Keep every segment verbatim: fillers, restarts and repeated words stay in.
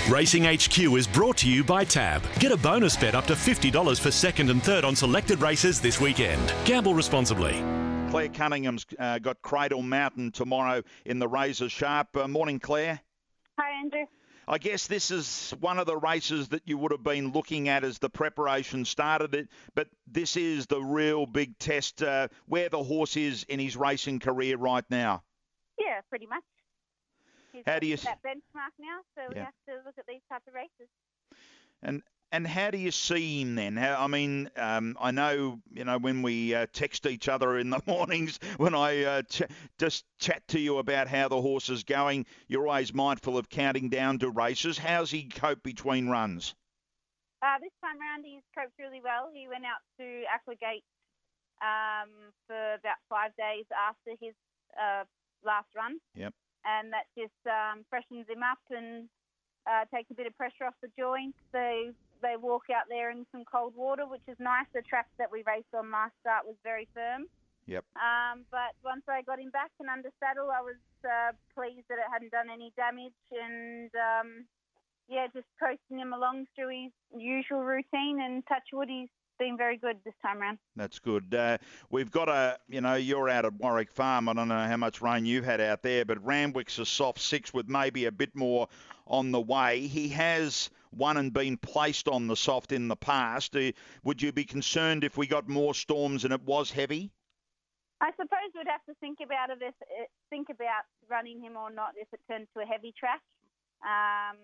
Racing H Q is brought to you by Tab. Get a bonus bet up to fifty dollars for second and third on selected races this weekend. Gamble responsibly. Claire Cunningham's uh, got Cradle Mountain tomorrow in the Razor Sharp. Uh, morning, Claire. Hi, Andrew. I guess this is one of the races that you would have been looking at as the preparation started it, but this is the real big test uh, where the horse is in his racing career right now. Yeah, pretty much. He's How do you that benchmark now, so we Yeah. have to look at these type of races. And and how do you see him then? How, I mean, um, I know you know when we uh, text each other in the mornings, when I uh, ch- just chat to you about how the horse is going, you're always mindful of counting down to races. How's he cope between runs? Uh, this time around, he's coped really well. He went out to Applegate um, for about five days after his uh, last run. Yep. And that just um, freshens him up and uh, takes a bit of pressure off the joints. They they walk out there in some cold water, which is nice. The track that we raced on last start was very firm. Yep. Um, but once I got him back and under saddle, I was uh, pleased that it hadn't done any damage. And, um, yeah, just coasting him along through his usual routine. And touch wood, he's been very good this time around. That's good. Uh, we've got a, you know, you're out at Warwick Farm. I don't know how much rain you've had out there, but Randwick's a soft six with maybe a bit more on the way. He has won and been placed on the soft in the past. Uh, would you be concerned if we got more storms and it was heavy? I suppose we'd have to think about it if, think about running him or not if it turns to a heavy track. Um,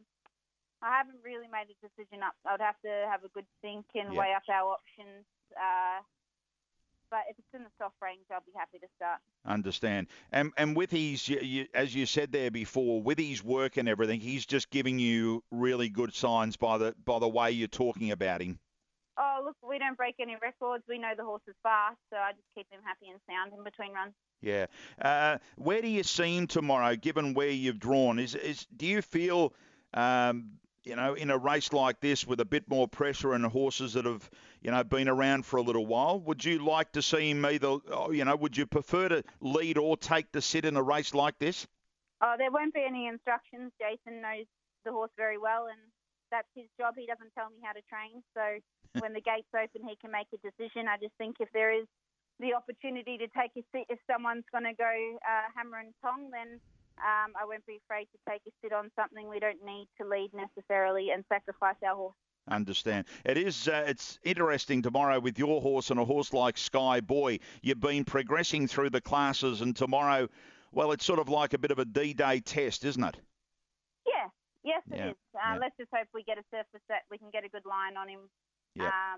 I haven't really made a decision up. I'd have to have a good think and Yeah. weigh up our options. Uh, but if it's in the soft range, I'll be happy to start. Understand. And and with his, you, you, as you said there before, with his work and everything, he's just giving you really good signs by the by the way you're talking about him. Oh, look, we don't break any records. We know the horse is fast, so I just keep him happy and sound in between runs. Yeah. Uh, where do you see him tomorrow, given where you've drawn? Is is do you feel, um, you know, in a race like this with a bit more pressure and horses that have, you know, been around for a little while, would you like to see him either, oh, you know, would you prefer to lead or take the sit in a race like this? Oh, there won't be any instructions. Jason knows the horse very well, and that's his job. He doesn't tell me how to train. So when the gates open, he can make a decision. I just think if there is the opportunity to take a sit, if someone's going to go uh, hammer and tong, then um, I won't be afraid to take a sit on something. We don't need to lead necessarily and sacrifice our horse. Understand. It is. Uh, it's interesting tomorrow with your horse and a horse like Sky Boy. You've been progressing through the classes, and tomorrow, well, it's sort of like a bit of a D-Day test, isn't it? Yeah. Yes, it Yeah, is. Uh, yeah. Let's just hope we get a surface that we can get a good line on him. Yeah. Um,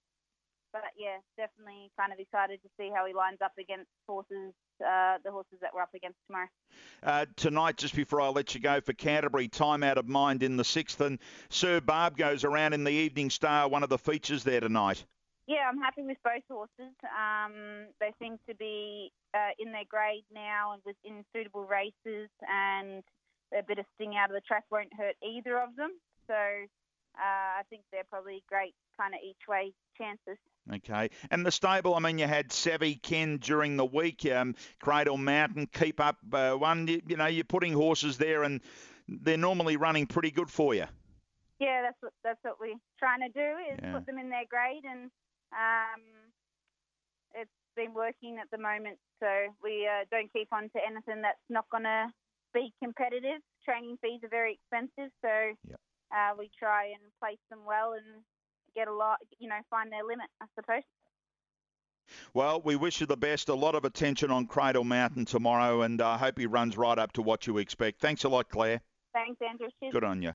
but yeah, definitely kind of excited to see how he lines up against horses, uh, the horses that we're up against tomorrow. Uh, tonight, just before I let you go for Canterbury, Time Out of Mind in the sixth, and Sir Barb goes around in the Evening Star, one of the features there tonight. Yeah, I'm happy with both horses. Um, they seem to be uh, in their grade now and within suitable races, and a bit of sting out of the track won't hurt either of them. So uh, I think they're probably great kind of each way chances. Okay. And the stable, I mean, you had Savvy Ken during the week, um, Cradle Mountain, Keep Up uh, one. You, you know, you're putting horses there and they're normally running pretty good for you. Yeah, that's what that's what we're trying to do is Yeah. put them in their grade, and um, it's been working at the moment. So we uh, don't keep on to anything that's not going to be competitive. Training fees are very expensive, so Yep. uh, we try and place them well and get a lot, you know, find their limit, I suppose. Well, we wish you the best. A lot of attention on Cradle Mountain tomorrow, and I uh, hope he runs right up to what you expect. Thanks a lot, Claire. Thanks, Andrew. Cheers. Good on you.